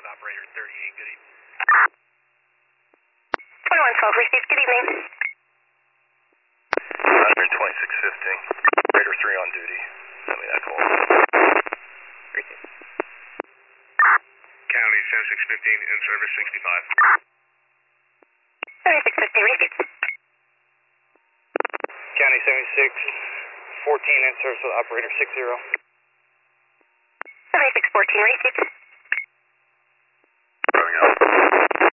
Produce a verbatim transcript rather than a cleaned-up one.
operator thirty-eight, good evening. twenty-one twelve, received, good evening. one twenty-six fifty, operator three on duty. Send me that call. Received. County seventy-six fifteen, in service sixty-five. seventy-six fifteen, received. County seventy-six fourteen, in service with operator six zero. seventy-six fourteen, received.